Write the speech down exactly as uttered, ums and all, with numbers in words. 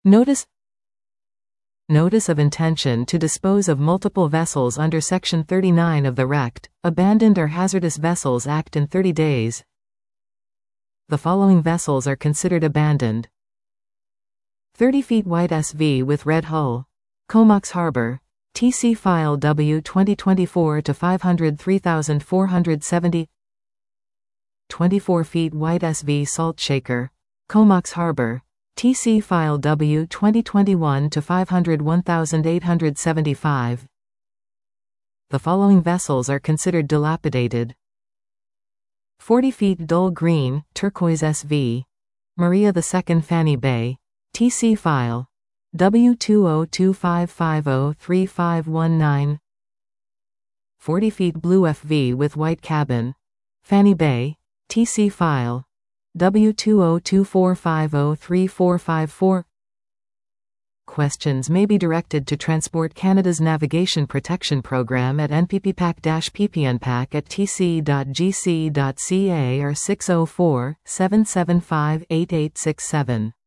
Notice Notice of intention to dispose of multiple vessels under Section thirty-nine of the Rect. Abandoned or hazardous vessels Act in thirty days. The following vessels are considered abandoned. thirty feet wide S V with red hull. Comox Harbor. T C File W twenty twenty-four to five oh three four seventy. twenty-four feet wide S V Salt Shaker. Comox Harbor. T C File W twenty twenty-one to five oh one eight seventy-five. The following vessels are considered dilapidated. forty feet dull green, turquoise S V. Maria the Second Fanny Bay. T C File W two oh two five five oh three five one nine. forty feet blue F V with white cabin. Fanny Bay. T C File W two oh two four five oh three four five four. Questions may be directed to Transport Canada's Navigation Protection Program at N P P P A C P P N P A C at T C dot G C dot C A or six oh four, seven seven five, eight eight six seven.